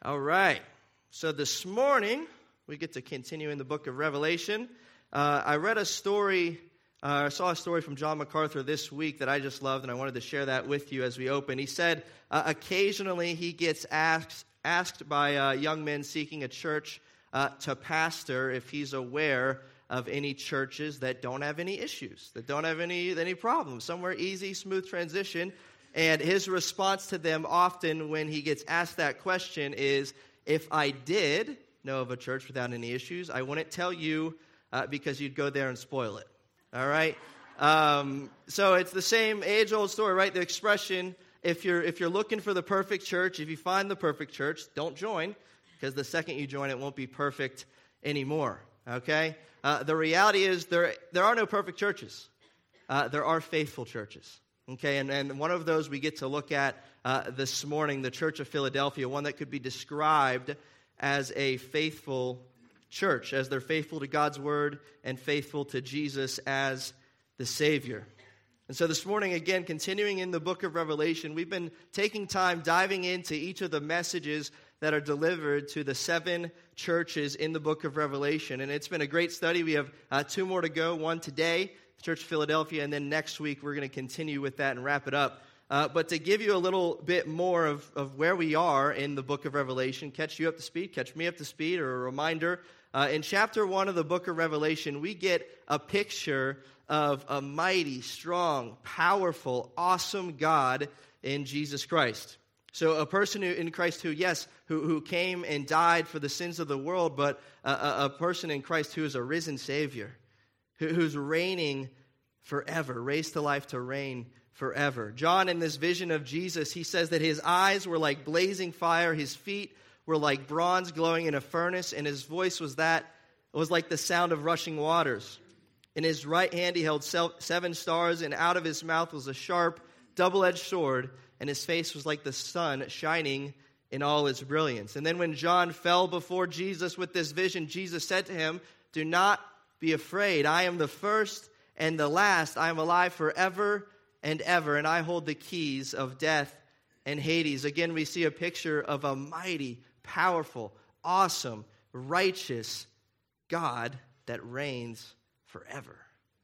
All right. So this morning, we get to continue in the book of Revelation. I read a story, saw a story from John MacArthur this week that I just loved, and I wanted to share that with you as we open. He said occasionally he gets asked by young men seeking a church to pastor if he's aware of any churches that don't have any issues, that don't have any problems, somewhere easy, smooth transition. And his response to them often when he gets asked that question is, if I did know of a church without any issues, I wouldn't tell you because you'd go there and spoil it. All right? So it's the same age-old story, right? The expression, if you're looking for the perfect church, if you find the perfect church, don't join, because the second you join, it won't be perfect anymore. Okay? The reality is there are no perfect churches. There are faithful churches. Okay, and one of those we get to look at this morning, the Church of Philadelphia, one that could be described as a faithful church, as they're faithful to God's word and faithful to Jesus as the Savior. And so this morning, again, continuing in the book of Revelation, we've been taking time diving into each of the messages that are delivered to the 7 churches in the book of Revelation. And it's been a great study. We have 2 more to go, one today, Church of Philadelphia, and then next week we're going to continue with that and wrap it up. But to give you a little bit more of where we are in the book of Revelation, catch you up to speed, catch me up to speed, or a reminder, in chapter 1 of the book of Revelation, we get a picture of a mighty, strong, powerful, awesome God in Jesus Christ. So a person in Christ who came and died for the sins of the world, but a person in Christ who is a risen Savior, who's reigning forever, raised to life to reign forever. John, in this vision of Jesus, he says that his eyes were like blazing fire, his feet were like bronze glowing in a furnace, and his voice was like the sound of rushing waters. In his right hand he held 7 stars, and out of his mouth was a sharp, double-edged sword, and his face was like the sun shining in all its brilliance. And then when John fell before Jesus with this vision, Jesus said to him, "Do not be afraid. I am the first and the last. I am alive forever and ever, and I hold the keys of death and Hades." Again, we see a picture of a mighty, powerful, awesome, righteous God that reigns forever.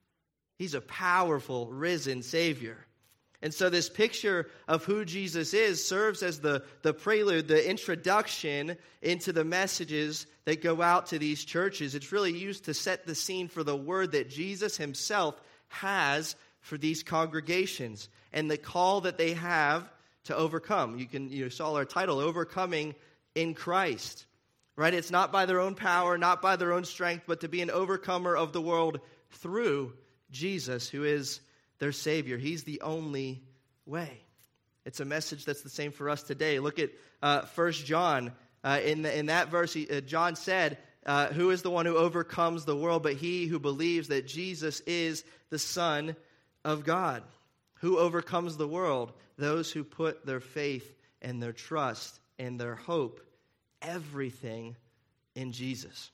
He's a powerful, risen Savior. And so this picture of who Jesus is serves as the prelude, the introduction into the messages that go out to these churches. It's really used to set the scene for the word that Jesus himself has for these congregations and the call that they have to overcome. You saw our title, Overcoming in Christ. Right? It's not by their own power, not by their own strength, but to be an overcomer of the world through Jesus, who is their Savior. He's the only way. It's a message that's the same for us today. Look at 1 John. In that verse, John said, who is the one who overcomes the world but he who believes that Jesus is the Son of God? Who overcomes the world? Those who put their faith and their trust and their hope, everything in Jesus.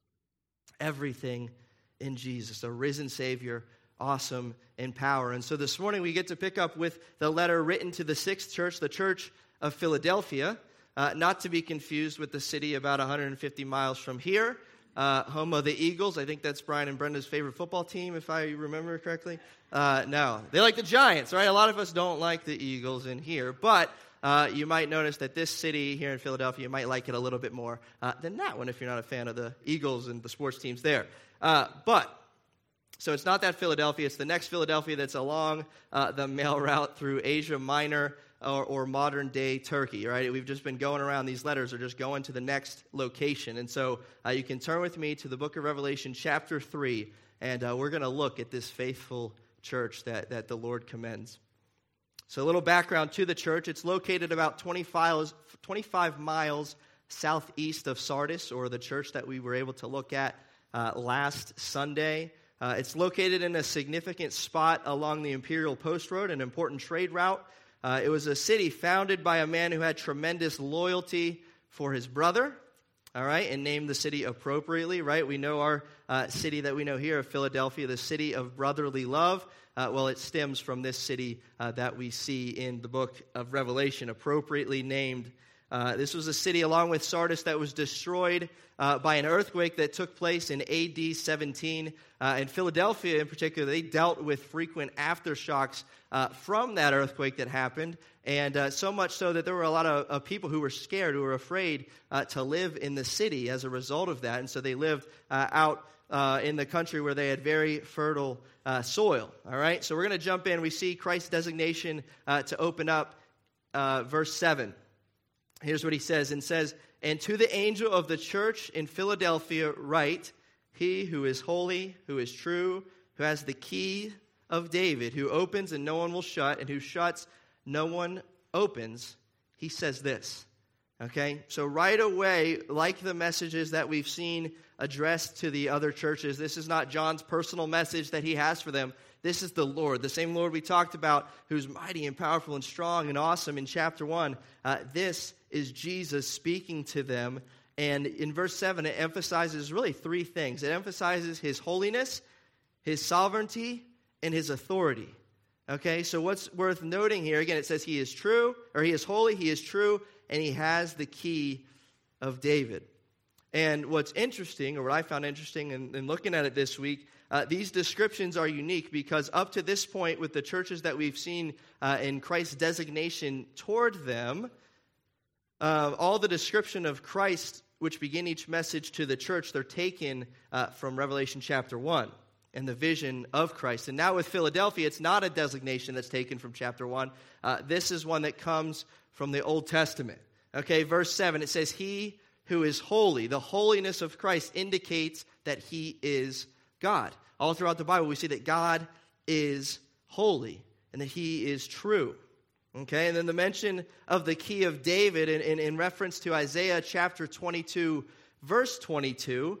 Everything in Jesus. A risen Savior, awesome in power. And so this morning we get to pick up with the letter written to the 6th church, the Church of Philadelphia, not to be confused with the city about 150 miles from here, home of the Eagles. I think that's Brian and Brenda's favorite football team, if I remember correctly. No, they like the Giants, right? A lot of us don't like the Eagles in here, but you might notice that this city here in Philadelphia, you might like it a little bit more than that one if you're not a fan of the Eagles and the sports teams there. So it's not that Philadelphia, it's the next Philadelphia that's along the mail route through Asia Minor or modern-day Turkey, right? We've just been going around. These letters are just going to the next location. And so you can turn with me to the book of Revelation, chapter 3, and we're going to look at this faithful church that the Lord commends. So a little background to the church. It's located about 25 miles southeast of Sardis, or the church that we were able to look at last Sunday. It's located in a significant spot along the Imperial Post Road, an important trade route. It was a city founded by a man who had tremendous loyalty for his brother, all right, and named the city appropriately, right? We know our city that we know here of Philadelphia, the city of brotherly love. Well, it stems from this city that we see in the book of Revelation, appropriately named This was a city along with Sardis that was destroyed by an earthquake that took place in AD 17. And Philadelphia in particular, they dealt with frequent aftershocks from that earthquake that happened. And so much so that there were a lot of people who were scared, who were afraid to live in the city as a result of that. And so they lived out in the country where they had very fertile soil. All right, so we're going to jump in. We see Christ's designation to open up verse 7. Here's what he says. And says, "And to the angel of the church in Philadelphia write, he who is holy, who is true, who has the key of David, who opens and no one will shut, and who shuts, no one opens, he says this." Okay, so right away, like the messages that we've seen addressed to the other churches, this is not John's personal message that he has for them. This is the Lord, the same Lord we talked about, who's mighty and powerful and strong and awesome in chapter 1. This is Jesus speaking to them. And in verse 7, it emphasizes really three things. It emphasizes his holiness, his sovereignty, and his authority. Okay, so what's worth noting here, again, it says he is true, or he is holy, he is true, and he has the key of David. And what's interesting, or what I found interesting in looking at it this week, these descriptions are unique because up to this point with the churches that we've seen in Christ's designation toward them, all the description of Christ which begin each message to the church, they're taken from Revelation chapter 1 and the vision of Christ. And now with Philadelphia, it's not a designation that's taken from chapter 1. This is one that comes from the Old Testament. Okay, verse 7, it says, "He who is holy," the holiness of Christ indicates that he is God. All throughout the Bible, we see that God is holy and that he is true. Okay, and then the mention of the key of David in reference to Isaiah chapter 22, verse 22,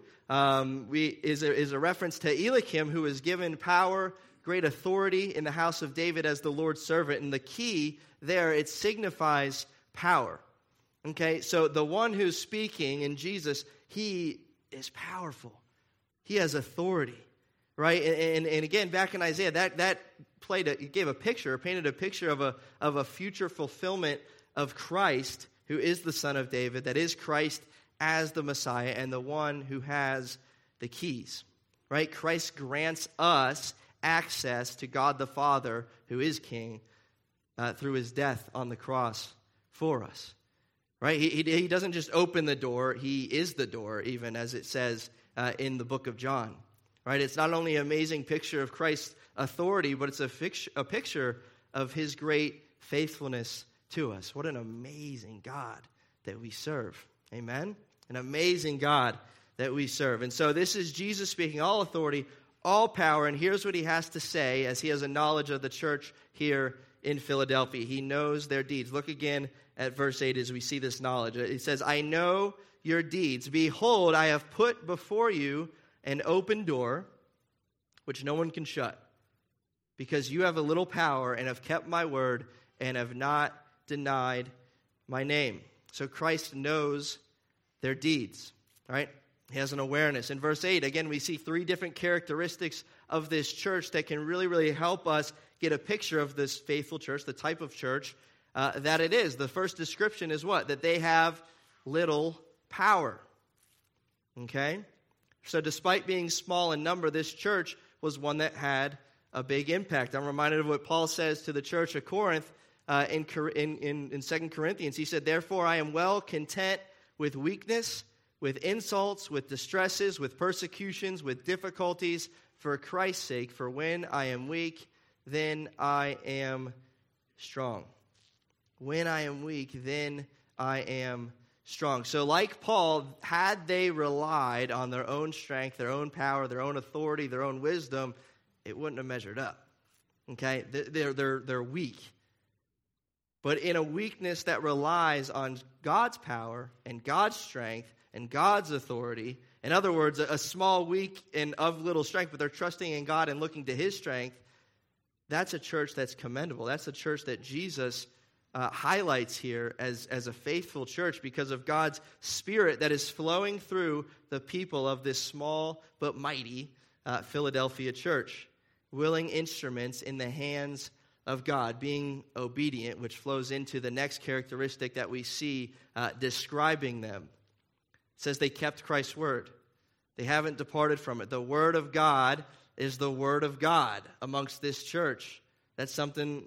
is a reference to Eliakim, who was given power, great authority in the house of David as the Lord's servant. And the key there, it signifies power. Okay, so the one who's speaking in Jesus, he is powerful. He has authority, right? And again, back in Isaiah, that painted a picture of a future fulfillment of Christ, who is the Son of David, that is Christ as the Messiah and the one who has the keys, right? Christ grants us access to God the Father, who is King, through his death on the cross for us, right? He doesn't just open the door, he is the door, even as it says in the book of John, right? It's not only an amazing picture of Christ's authority, but it's a picture of his great faithfulness to us. What an amazing God that we serve. Amen? An amazing God that we serve. And so this is Jesus speaking, all authority, all power, and here's what he has to say as he has a knowledge of the church here in Philadelphia. He knows their deeds. Look again at verse 8 as we see this knowledge. It says, "I know your deeds. Behold, I have put before you an open door, which no one can shut, because you have a little power and have kept my word and have not denied my name." So Christ knows their deeds, right? He has an awareness. In verse 8, again, we see three different characteristics of this church that can really, really help us get a picture of this faithful church, the type of church that it is. The first description is what? That they have little power, okay? So despite being small in number, this church was one that had a big impact. I'm reminded of what Paul says to the church of Corinth in 2 Corinthians. He said, "Therefore I am well content with weakness, with insults, with distresses, with persecutions, with difficulties, for Christ's sake. For when I am weak, then I am strong." When I am weak, then I am strong. So like Paul, had they relied on their own strength, their own power, their own authority, their own wisdom, it wouldn't have measured up. Okay? They're weak. But in a weakness that relies on God's power and God's strength and God's authority, in other words, a small, weak, and of little strength, but they're trusting in God and looking to his strength, that's a church that's commendable. That's a church that Jesus highlights here as a faithful church because of God's Spirit that is flowing through the people of this small but mighty Philadelphia church, willing instruments in the hands of God, being obedient, which flows into the next characteristic that we see describing them. It says they kept Christ's word. They haven't departed from it. The word of God is the word of God amongst this church. That's something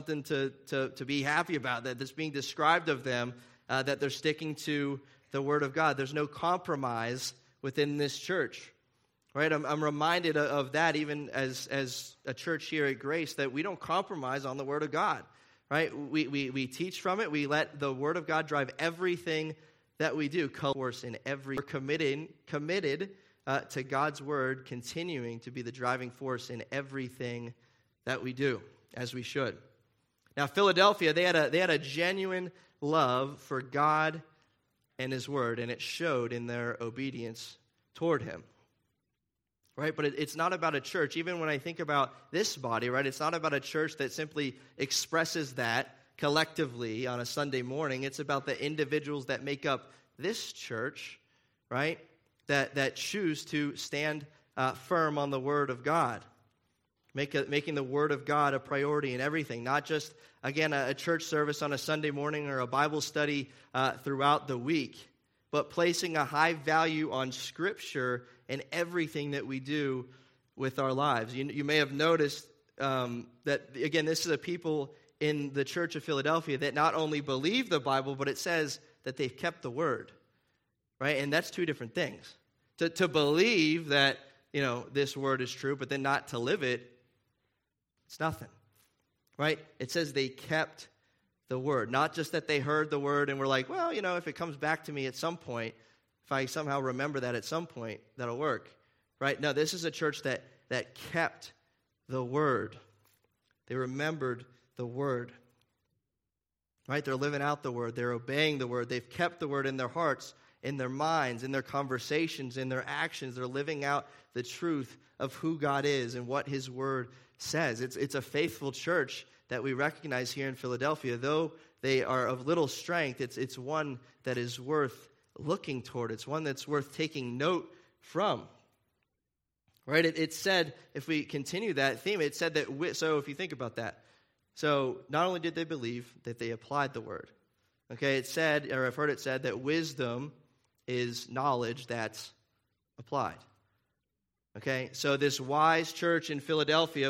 to be happy about, that's being described of them, that they're sticking to the word of God. There's no compromise within this church. Right, I'm reminded of that even as a church here at Grace, that we don't compromise on the Word of God. Right, we teach from it. We let the Word of God drive everything that we do. We're committed to God's Word continuing to be the driving force in everything that we do, as we should. Now, Philadelphia, they had a genuine love for God and His Word, and it showed in their obedience toward Him. Right, but it's not about a church. Even when I think about this body, right, it's not about a church that simply expresses that collectively on a Sunday morning. It's about the individuals that make up this church, right, that choose to stand firm on the Word of God, making the Word of God a priority in everything, not just, again, a church service on a Sunday morning or a Bible study throughout the week, but placing a high value on Scripture in everything that we do with our lives. You may have noticed that, again, this is a people in the church of Philadelphia that not only believe the Bible, but it says that they've kept the Word, right? And that's two different things. To believe that, this Word is true, but then not to live it, it's nothing, right? It says they kept the Word. Not just that they heard the Word and were like, well, if it comes back to me at some point, if I somehow remember that at some point, that'll work, right? No, this is a church that kept the Word. They remembered the Word, right? They're living out the Word. They're obeying the Word. They've kept the Word in their hearts, in their minds, in their conversations, in their actions. They're living out the truth of who God is and what His Word says. It's a faithful church that we recognize here in Philadelphia. Though they are of little strength, it's one that is worth looking toward. It's one that's worth taking note from. Right? It said, if we continue that theme, it said that, so if you think about that, so not only did they believe, that they applied the Word. Okay, it said, or I've heard it said, that wisdom is knowledge that's applied. Okay, so this wise church in Philadelphia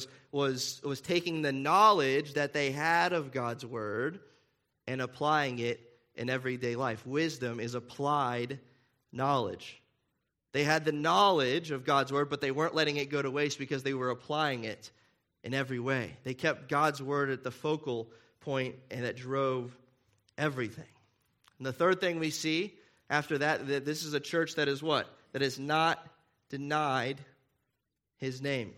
was taking the knowledge that they had of God's Word and applying it in everyday life. Wisdom is applied knowledge. They had the knowledge of God's Word, but they weren't letting it go to waste because they were applying it in every way. They kept God's Word at the focal point, and it drove everything. And the third thing we see after that this is a church that is what? That has not denied His name.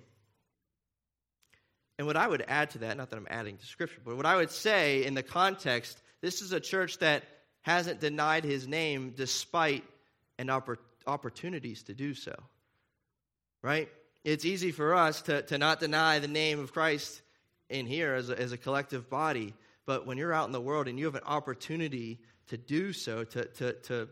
And what I would add to that, not that I'm adding to Scripture, but what I would say in the context, this is a church that hasn't denied His name despite an opportunities to do so. Right? It's easy for us to not deny the name of Christ in here as a collective body, but when you're out in the world and you have an opportunity to do so, to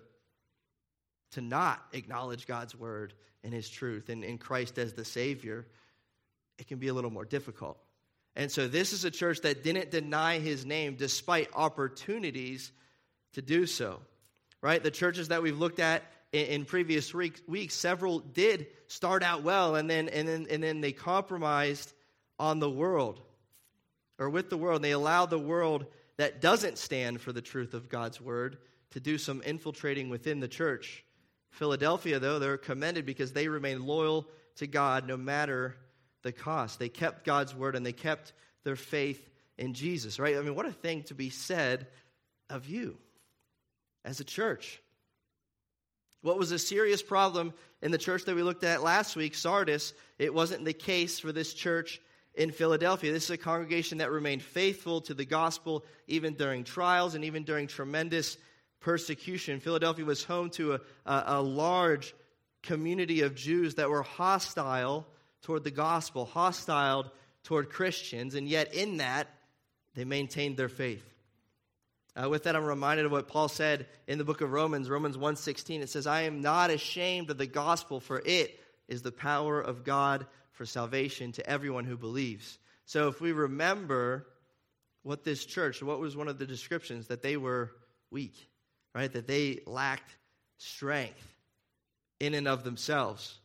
not acknowledge God's Word and His truth and in Christ as the Savior, it can be a little more difficult. And so this is a church that didn't deny His name despite opportunities to do so. Right? The churches that we've looked at in previous weeks, several did start out well, and then they compromised on the world, or with the world. And they allowed the world that doesn't stand for the truth of God's Word to do some infiltrating within the church. Philadelphia, though, they're commended because they remained loyal to God no matter the cost. They kept God's Word and they kept their faith in Jesus, right? I mean, what a thing to be said of you as a church. What was a serious problem in the church that we looked at last week, Sardis, it wasn't the case for this church in Philadelphia. This is a congregation that remained faithful to the gospel even during trials and even during tremendous persecution. Philadelphia was home to a large community of Jews that were hostile toward the gospel, hostile toward Christians, and yet in that, they maintained their faith. With that, I'm reminded of what Paul said in the book of Romans 1:16. It says, I am not ashamed of the gospel, for it is the power of God for salvation to everyone who believes. So if we remember what this church, what was one of the descriptions? That they were weak, right? That they lacked strength in and of themselves,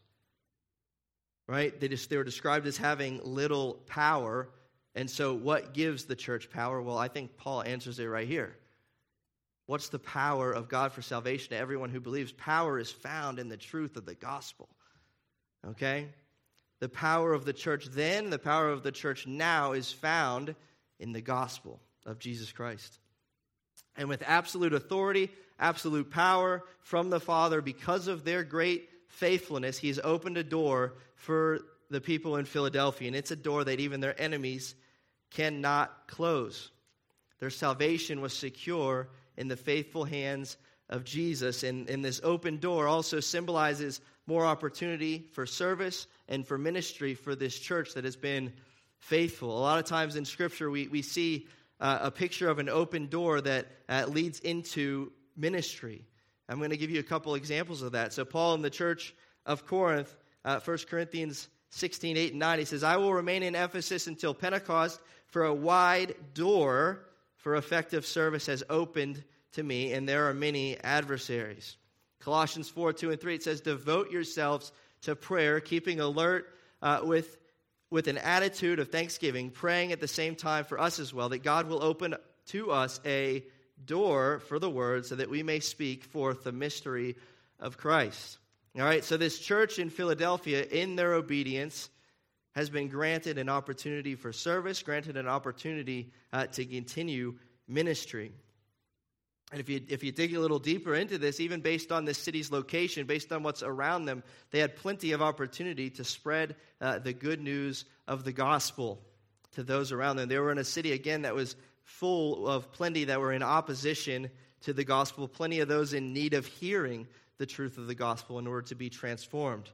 right? They were described as having little power. And so what gives the church power? Well, I think Paul answers it right here. What's the power of God for salvation to everyone who believes? Power is found in the truth of the gospel. Okay? The power of the church then, the power of the church now is found in the gospel of Jesus Christ. And with absolute authority, absolute power from the Father, because of their great faithfulness, He's opened a door for the people in Philadelphia. And it's a door that even their enemies cannot close. Their salvation was secure in the faithful hands of Jesus. And this open door also symbolizes more opportunity for service and for ministry for this church that has been faithful. A lot of times in Scripture, we see a picture of an open door that leads into ministry. I'm going to give you a couple examples of that. So Paul in the church of Corinth, 1 Corinthians 16, 8 and 9, he says, I will remain in Ephesus until Pentecost, for a wide door for effective service has opened to me, and there are many adversaries. Colossians 4, 2 and 3, it says, devote yourselves to prayer, keeping alert with an attitude of thanksgiving, praying at the same time for us as well, that God will open to us a door for the word so that we may speak forth the mystery of Christ. All right, so this church in Philadelphia, in their obedience, has been granted an opportunity for service, granted an opportunity to continue ministry. And if you dig a little deeper into this, even based on this city's location, based on what's around them, they had plenty of opportunity to spread the good news of the gospel to those around them. They were in a city, again, that was full of plenty that were in opposition to the gospel, plenty of those in need of hearing the truth of the gospel in order to be transformed.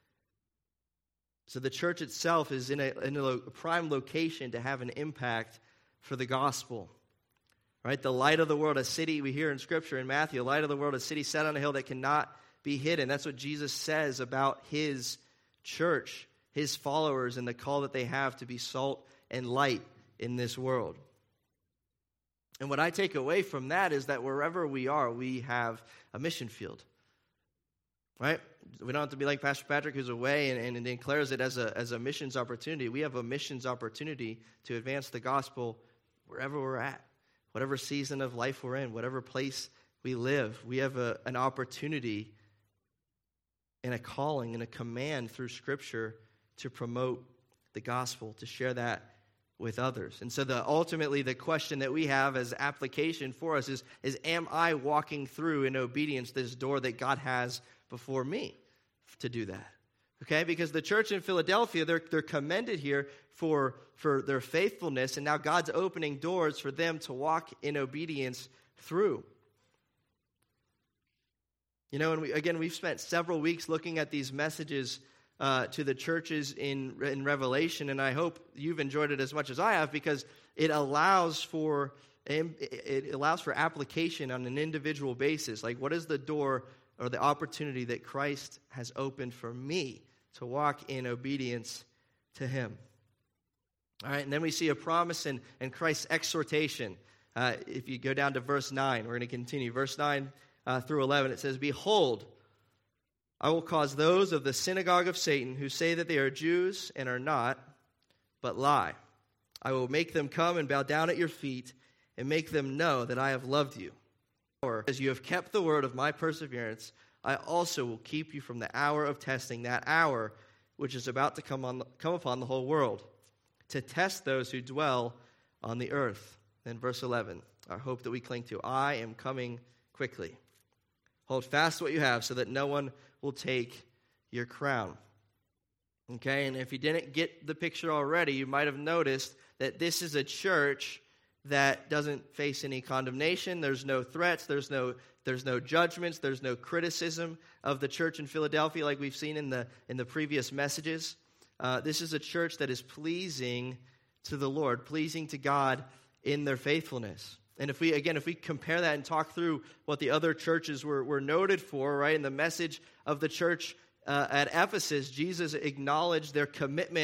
So the church itself is in a prime location to have an impact for the gospel. Right? The light of the world, a city, we hear in Scripture in Matthew, the light of the world, a city set on a hill that cannot be hidden. That's what Jesus says about His church, His followers, and the call that they have to be salt and light in this world. And what I take away from that is that wherever we are, we have a mission field. Right? We don't have to be like Pastor Patrick, who's away and declares it as a missions opportunity. We have a missions opportunity to advance the gospel wherever we're at, whatever season of life we're in, whatever place we live. We have an opportunity and a calling and a command through Scripture to promote the gospel, to share that with others. And so ultimately the question that we have as application for us is am I walking through in obedience this door that God has before me to do that? Okay, because the church in Philadelphia, they're commended here for their faithfulness, and now God's opening doors for them to walk in obedience through. You know, and we've spent several weeks looking at these messages to the churches in Revelation, and I hope you've enjoyed it as much as I have, because it allows for application on an individual basis. Like, what is the door or the opportunity that Christ has opened for me to walk in obedience to Him? All right, and then we see a promise in Christ's exhortation. If you go down to verse 9, we're going to continue. Verse 9 through 11, it says, behold, I will cause those of the synagogue of Satan who say that they are Jews and are not, but lie. I will make them come and bow down at your feet and make them know that I have loved you. As you have kept the word of my perseverance, I also will keep you from the hour of testing, that hour which is about to come upon the whole world, to test those who dwell on the earth. Then verse 11, our hope that we cling to, I am coming quickly. Hold fast what you have so that no one will take your crown. Okay, and if you didn't get the picture already, you might have noticed that this is a church that doesn't face any condemnation. There's no threats. There's no judgments. There's no criticism of the church in Philadelphia like we've seen in the previous messages. This is a church that is pleasing to the Lord, pleasing to God in their faithfulness. And if we compare that and talk through what the other churches were noted for, right, in the message of the church at Ephesus, Jesus acknowledged their commitment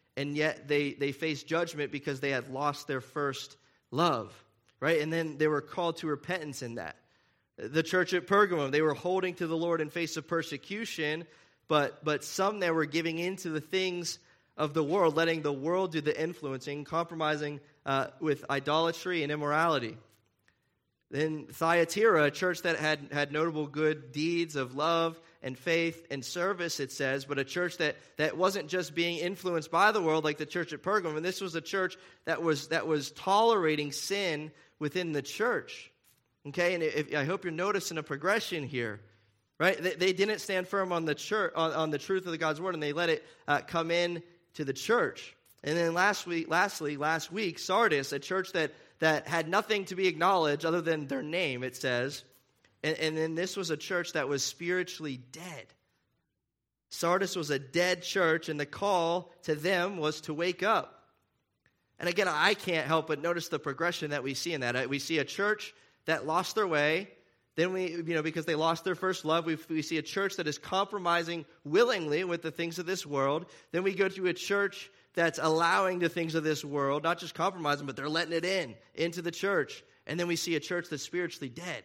and yet they faced judgment because they had lost their first love, right? And then they were called to repentance in that. The church at Pergamum, they were holding to the Lord in face of persecution, but some there were giving in to the things of the world, letting the world do the influencing, compromising with idolatry and immorality. Then Thyatira, a church that had notable good deeds of love and faith and service, it says, but a church that wasn't just being influenced by the world like the church at Pergamum. And this was a church that was tolerating sin within the church. Okay, and I hope you're noticing a progression here, right? They didn't stand firm on the church, on the truth of God's word, and they let it come in to the church. And then last week, Sardis, a church that had nothing to be acknowledged other than their name, it says. And then this was a church that was spiritually dead. Sardis was a dead church, and the call to them was to wake up. And again, I can't help but notice the progression that we see in that. We see a church that lost their way. Then because they lost their first love, we see a church that is compromising willingly with the things of this world. Then we go to a church that's allowing the things of this world, not just compromising, but they're letting it into the church. And then we see a church that's spiritually dead.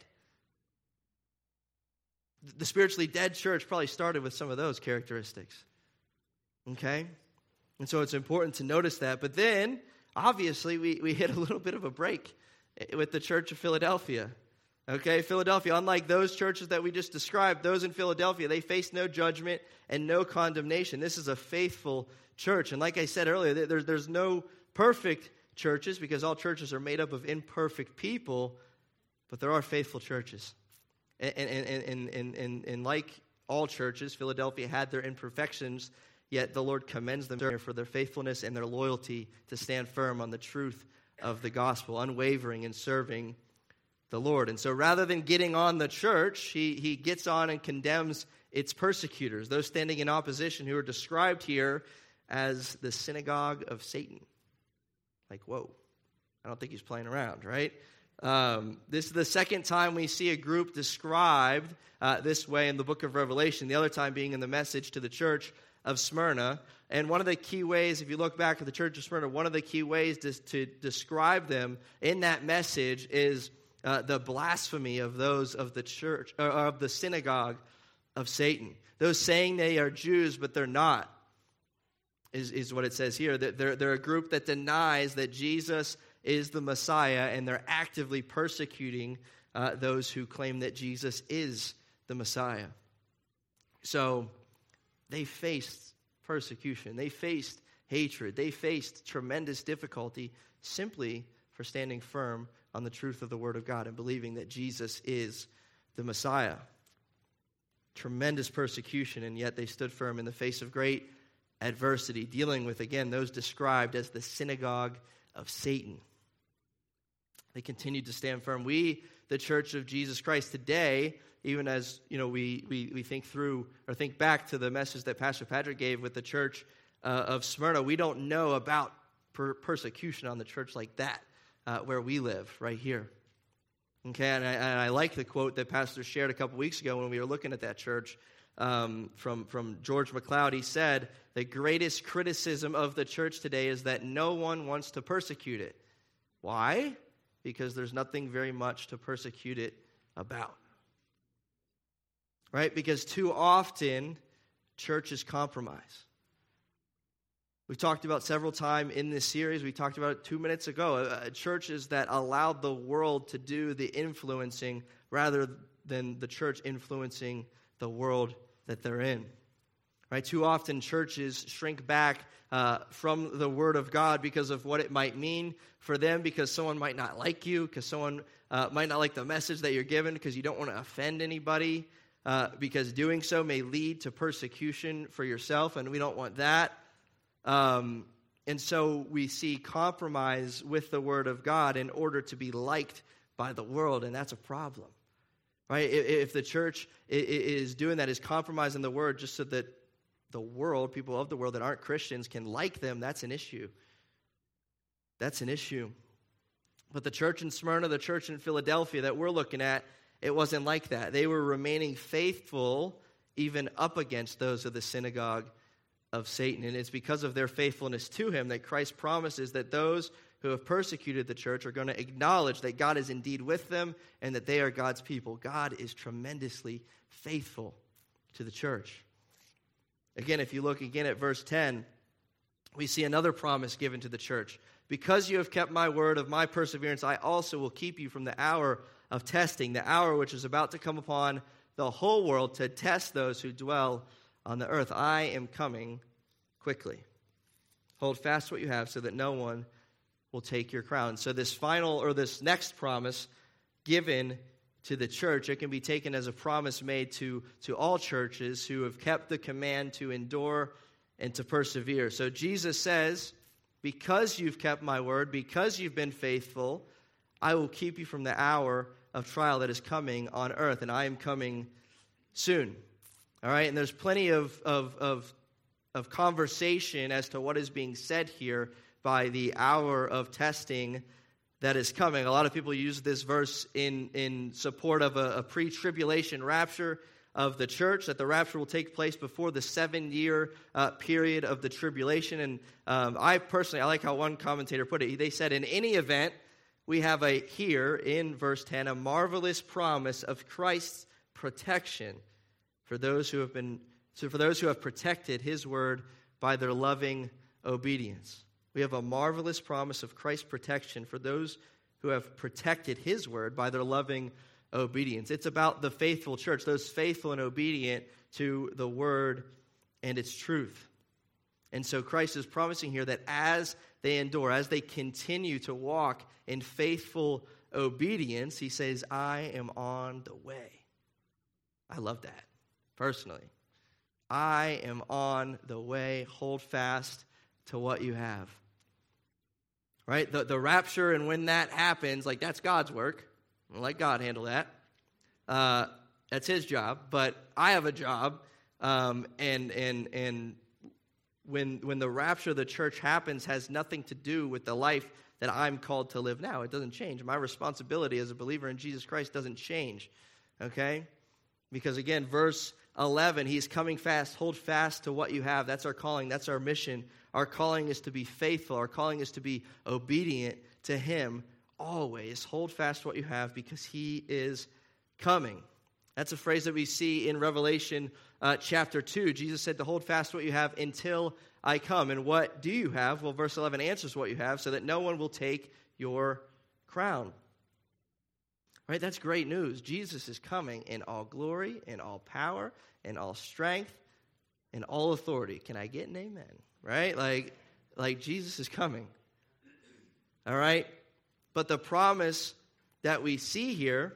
The spiritually dead church probably started with some of those characteristics. Okay? And so it's important to notice that. But then, obviously, we hit a little bit of a break with the church of Philadelphia. Okay, Philadelphia, unlike those churches that we just described, those in Philadelphia, they faced no judgment and no condemnation. This is a faithful church. And like I said earlier, there's no perfect churches because all churches are made up of imperfect people, but there are faithful churches. And like all churches, Philadelphia had their imperfections, yet the Lord commends them for their faithfulness and their loyalty to stand firm on the truth of the gospel, unwavering in serving the Lord. And so rather than getting on the church, he gets on and condemns its persecutors, those standing in opposition who are described here as the synagogue of Satan. Like, whoa, I don't think he's playing around, right? This is the second time we see a group described this way in the book of Revelation, the other time being in the message to the church of Smyrna. And one of the key ways, if you look back at the church of Smyrna, one of the key ways to describe them in that message is the blasphemy of those of the church, or of the synagogue of Satan. Those saying they are Jews, but they're not, is what it says here. That they're a group that denies that Jesus is the Messiah, and they're actively persecuting those who claim that Jesus is the Messiah. So they faced persecution. They faced hatred. They faced tremendous difficulty simply for standing firm on the truth of the Word of God and believing that Jesus is the Messiah. Tremendous persecution, and yet they stood firm in the face of great adversity, dealing with, again, those described as the synagogue of Satan. They continued to stand firm. We, the Church of Jesus Christ today, even as we think through or think back to the message that Pastor Patrick gave with the church of Smyrna, we don't know about persecution on the church like that where we live, right here. Okay, and I like the quote that Pastor shared a couple weeks ago when we were looking at that church from George MacLeod. He said, the greatest criticism of the church today is that no one wants to persecute it. Why? Because there's nothing very much to persecute it about. Right? Because too often, churches compromise. We've talked about several times in this series. We talked about it 2 minutes ago. Churches that allowed the world to do the influencing rather than the church influencing the world that they're in. Right? Too often, churches shrink back from the Word of God because of what it might mean for them, because someone might not like you, because someone might not like the message that you're given, because you don't want to offend anybody, because doing so may lead to persecution for yourself, and we don't want that. And so we see compromise with the Word of God in order to be liked by the world, and that's a problem. Right? If the church is doing that, is compromising the Word just so that the world, people of the world that aren't Christians, can like them, that's an issue. That's an issue. But the church in Smyrna, the church in Philadelphia that we're looking at, it wasn't like that. They were remaining faithful even up against those of the synagogue of Satan. And it's because of their faithfulness to him that Christ promises that those who have persecuted the church are going to acknowledge that God is indeed with them and that they are God's people. God is tremendously faithful to the church. Again, if you look again at verse 10, we see another promise given to the church. Because you have kept my word of my perseverance, I also will keep you from the hour of testing, the hour which is about to come upon the whole world to test those who dwell on the earth. I am coming quickly. Hold fast what you have so that no one will take your crown. So this next promise given to the church, it can be taken as a promise made to all churches who have kept the command to endure and to persevere. So Jesus says, because you've kept my word, because you've been faithful, I will keep you from the hour of trial that is coming on earth, and I am coming soon. All right, and there's plenty of conversation as to what is being said here by the hour of testing that is coming. A lot of people use this verse in support of a pre-tribulation rapture of the church, that the rapture will take place before the 7-year period of the tribulation. And I like how one commentator put it. They said, in any event, we have here in verse 10, a marvelous promise of Christ's protection for those who have protected his word by their loving obedience. We have a marvelous promise of Christ's protection for those who have protected his word by their loving obedience. It's about the faithful church, those faithful and obedient to the word and its truth. And so Christ is promising here that as they endure, as they continue to walk in faithful obedience, he says, I am on the way. I love that, personally. I am on the way. Hold fast to what you have. Right? The rapture, and when that happens, that's God's work. I'll let God handle that. That's his job. But I have a job, and when the rapture of the church happens, has nothing to do with the life that I'm called to live now. It doesn't change. My responsibility as a believer in Jesus Christ doesn't change. Okay? Because again, verse 11, he's coming fast. Hold fast to what you have. That's our calling. That's our mission. Our calling is to be faithful. Our calling is to be obedient to him always. Hold fast what you have because he is coming. That's a phrase that we see in Revelation chapter 2. Jesus said to hold fast what you have until I come. And what do you have? Well, verse 11 answers what you have, so that no one will take your crown. Right? That's great news. Jesus is coming in all glory, in all power, in all strength, in all authority. Can I get an amen? Right? Like Jesus is coming. All right? But the promise that we see here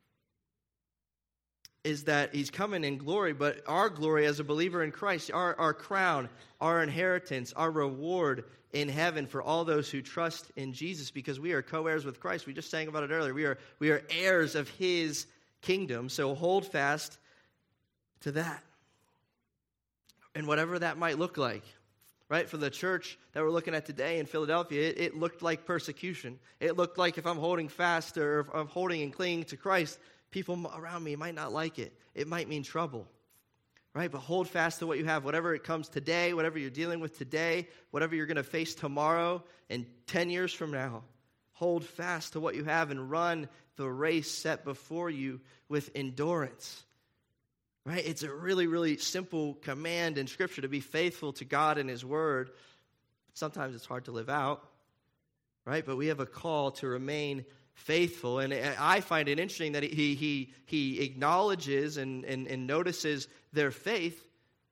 is that he's coming in glory, but our glory as a believer in Christ, our crown, our inheritance, our reward in heaven for all those who trust in Jesus, because we are co-heirs with Christ. We just sang about it earlier. We are heirs of his kingdom, so hold fast to that. And whatever that might look like. Right, for the church that we're looking at today in Philadelphia, it looked like persecution. It looked like if I'm holding fast or if I'm holding and clinging to Christ, people around me might not like it. It might mean trouble. Right, but hold fast to what you have. Whatever it comes today, whatever you're dealing with today, whatever you're going to face tomorrow and 10 years from now, hold fast to what you have and run the race set before you with endurance. Right? It's a really, really simple command in Scripture to be faithful to God and his word. Sometimes it's hard to live out, right? But we have a call to remain faithful. And I find it interesting that he acknowledges and notices their faith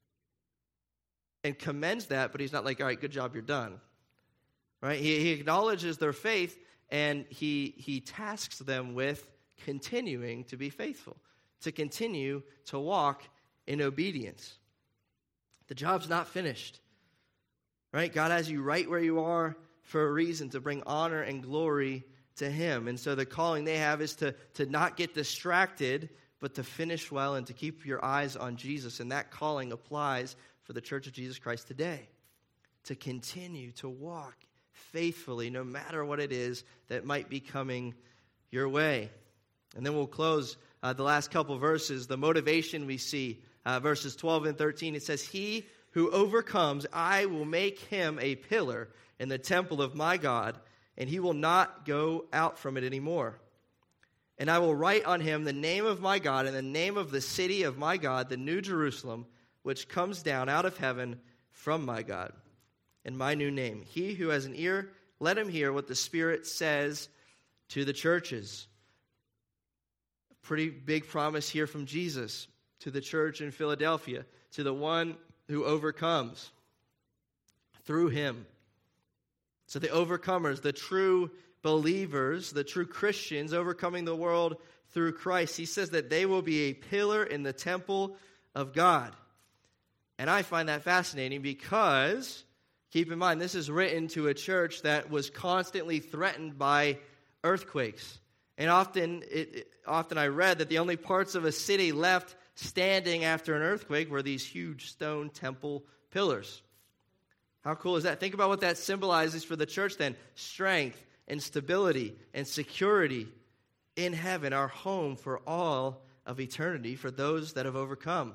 and commends that, but he's not like, all right, good job, you're done. Right? He acknowledges their faith, and he tasks them with continuing to be faithful, to continue to walk in obedience. The job's not finished, right? God has you right where you are for a reason, to bring honor and glory to him. And so the calling they have is to not get distracted, but to finish well and to keep your eyes on Jesus. And that calling applies for the Church of Jesus Christ today, to continue to walk faithfully no matter what it is that might be coming your way. And then we'll close the last couple verses, the motivation we see, verses 12 and 13. It says, he who overcomes, I will make him a pillar in the temple of my God, and he will not go out from it anymore. And I will write on him the name of my God and the name of the city of my God, the New Jerusalem, which comes down out of heaven from my God, and my new name. He who has an ear, let him hear what the Spirit says to the churches. A pretty big promise here from Jesus to the church in Philadelphia, to the one who overcomes through him. So the overcomers, the true believers, the true Christians overcoming the world through Christ, he says that they will be a pillar in the temple of God. And I find that fascinating because, keep in mind, this is written to a church that was constantly threatened by earthquakes. And often I read that the only parts of a city left standing after an earthquake were these huge stone temple pillars. How cool is that? Think about what that symbolizes for the church then. Strength and stability and security in heaven, our home for all of eternity for those that have overcome.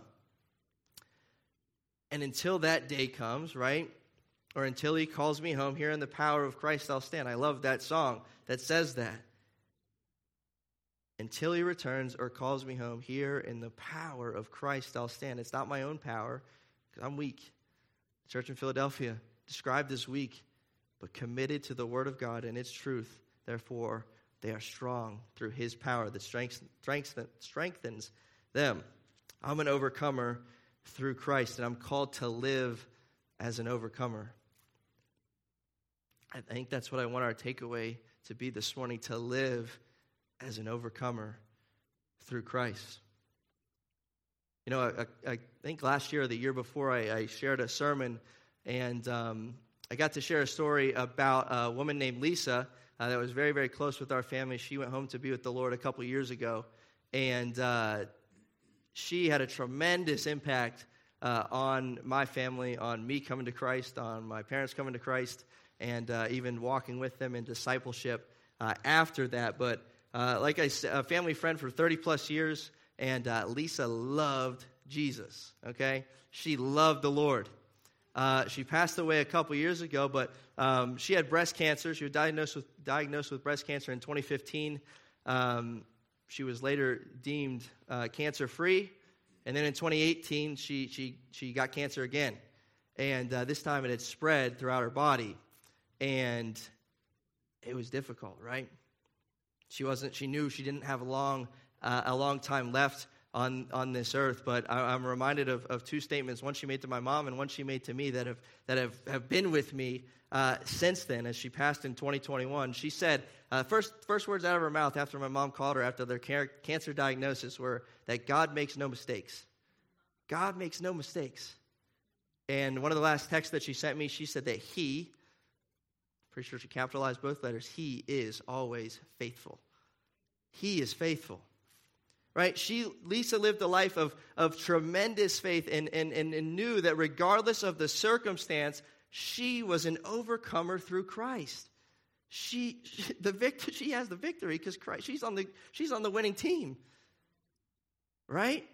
And until that day comes, right? Or until he calls me home, here in the power of Christ I'll stand. I love that song that says that. Until he returns or calls me home, here in the power of Christ I'll stand. It's not my own power, because I'm weak. The church in Philadelphia, described as weak, but committed to the word of God and its truth. Therefore, they are strong through his power that strengthens them. I'm an overcomer through Christ, and I'm called to live as an overcomer. I think that's what I want our takeaway to be this morning, to live as an overcomer through Christ. You know, I think last year or the year before, I shared a sermon, and I got to share a story about a woman named Lisa that was very, very close with our family. She went home to be with the Lord a couple years ago, and she had a tremendous impact on my family, on me coming to Christ, on my parents coming to Christ, and even walking with them in discipleship after that. But like I said, a family friend for 30 plus years, and Lisa loved Jesus, okay? She loved the Lord. She passed away a couple years ago, but she had breast cancer. She was diagnosed with breast cancer in 2015. She was later deemed cancer-free, and then in 2018, she got cancer again, and this time it had spread throughout her body, and it was difficult, right? She knew she didn't have a long time left on this earth, but I'm reminded of two statements, one she made to my mom and one she made to me that have been with me since then, as she passed in 2021. She said, first words out of her mouth after my mom called her after their cancer diagnosis were that God makes no mistakes. God makes no mistakes. And one of the last texts that she sent me, she said that he, pretty sure she capitalized both letters, he is always faithful. He is faithful. Right? Lisa lived a life of tremendous faith and knew that regardless of the circumstance, she was an overcomer through Christ. She has the victory because Christ. She's on the winning team. Right?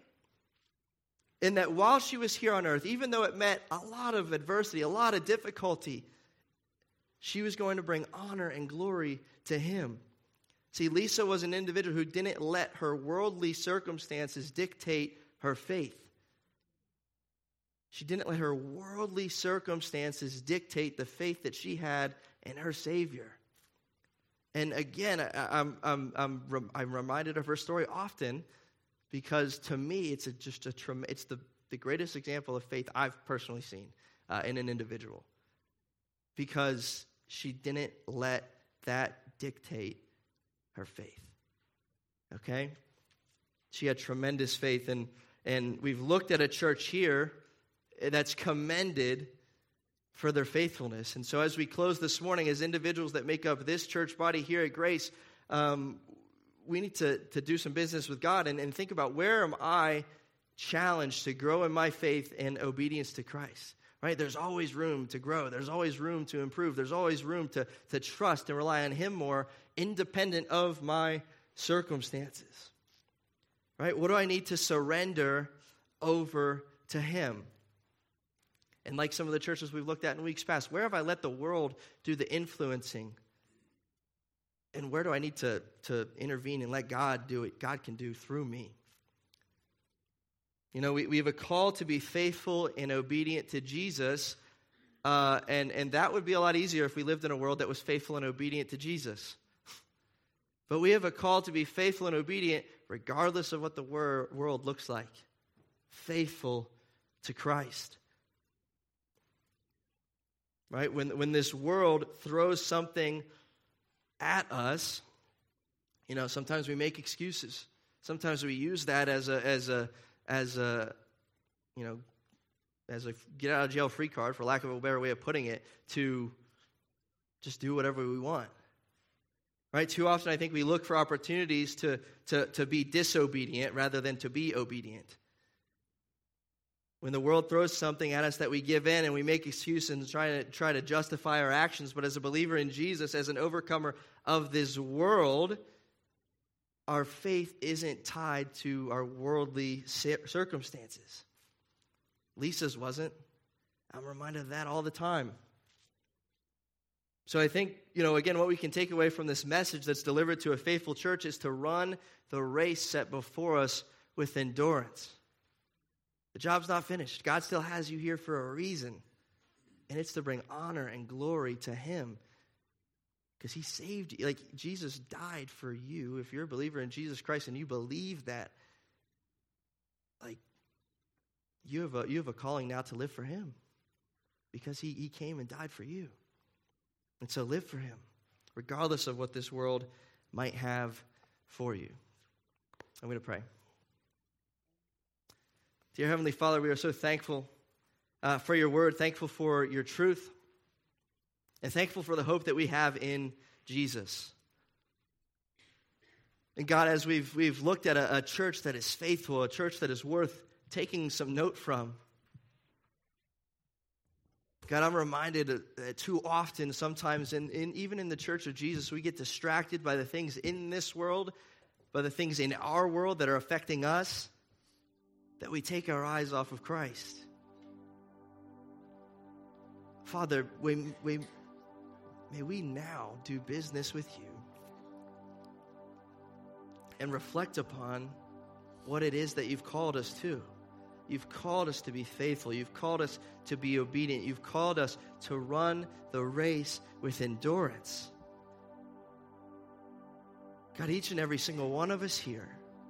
And that while she was here on earth, even though it met a lot of adversity, a lot of difficulty, she was going to bring honor and glory to him. See, Lisa was an individual who didn't let her worldly circumstances dictate her faith. She didn't let her worldly circumstances dictate the faith that she had in her Savior. And again, I'm reminded of her story often because to me, it's the greatest example of faith I've personally seen in an individual. Because she didn't let that dictate her faith. Okay? She had tremendous faith, and we've looked at a church here that's commended for their faithfulness. And so as we close this morning, as individuals that make up this church body here at Grace, we need to do some business with God and think about, where am I challenged to grow in my faith and obedience to Christ? Right? There's always room to grow. There's always room to improve. There's always room to trust and rely on him more, independent of my circumstances. Right? What do I need to surrender over to him? And like some of the churches we've looked at in weeks past, where have I let the world do the influencing? And where do I need to intervene and let God do what God can do through me? You know, we have a call to be faithful and obedient to Jesus, and that would be a lot easier if we lived in a world that was faithful and obedient to Jesus. But we have a call to be faithful and obedient regardless of what the world looks like. Faithful to Christ. Right? When this world throws something at us, you know, sometimes we make excuses. Sometimes we use that as a get out of jail free card, for lack of a better way of putting it, to just do whatever we want. Right? Too often I think we look for opportunities to be disobedient rather than to be obedient. When the world throws something at us that we give in and we make excuses and try to justify our actions, but as a believer in Jesus, as an overcomer of this world, our faith isn't tied to our worldly circumstances. Lisa's wasn't. I'm reminded of that all the time. So I think, you know, again, what we can take away from this message that's delivered to a faithful church is to run the race set before us with endurance. The job's not finished. God still has you here for a reason. And it's to bring honor and glory to Him. Because He saved you. Like, Jesus died for you. If you're a believer in Jesus Christ and you believe that, like, you have a calling now to live for Him. Because He came and died for you. And so live for Him, regardless of what this world might have for you. I'm going to pray. Dear Heavenly Father, we are so thankful for your word, thankful for your truth, and thankful for the hope that we have in Jesus. And God, as we've looked at a church that is faithful, a church that is worth taking some note from, God, I'm reminded that too often, sometimes, even in the church of Jesus, we get distracted by the things in this world, by the things in our world that are affecting us, that we take our eyes off of Christ. Father, may we now do business with you and reflect upon what it is that you've called us to. You've called us to be faithful. You've called us to be obedient. You've called us to run the race with endurance. God, each and every single one of us here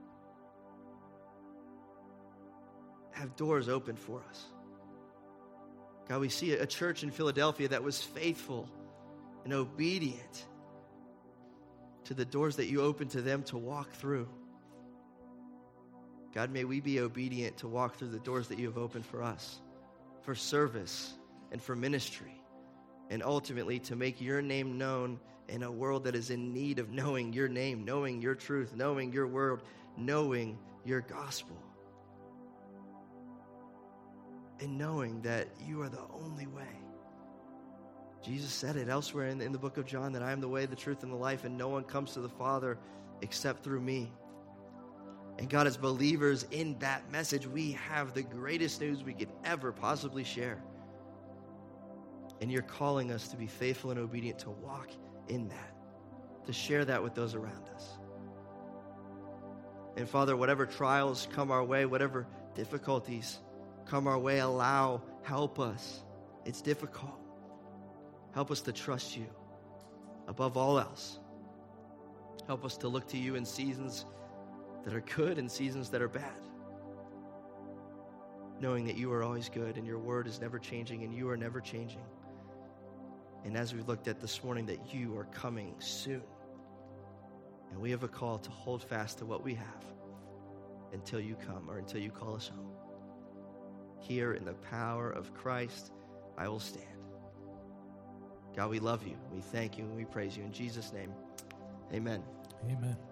have doors open for us. God, we see a church in Philadelphia that was faithful and obedient to the doors that you opened to them to walk through. God, may we be obedient to walk through the doors that you have opened for us, for service and for ministry, and ultimately to make your name known in a world that is in need of knowing your name, knowing your truth, knowing your word, knowing your gospel, and knowing that you are the only way. Jesus said it elsewhere in the book of John, that I am the way, the truth, and the life, and no one comes to the Father except through me. And God, as believers in that message, we have the greatest news we could ever possibly share. And you're calling us to be faithful and obedient, to walk in that, to share that with those around us. And Father, whatever trials come our way, whatever difficulties come our way, help us. It's difficult. Help us to trust you above all else. Help us to look to you in seasons that are good and seasons that are bad, knowing that you are always good and your word is never changing and you are never changing. And as we looked at this morning, that you are coming soon. And we have a call to hold fast to what we have until you come, or until you call us home. Here in the power of Christ, I will stand. God, we love you. We thank you and we praise you. In Jesus' name, amen. Amen.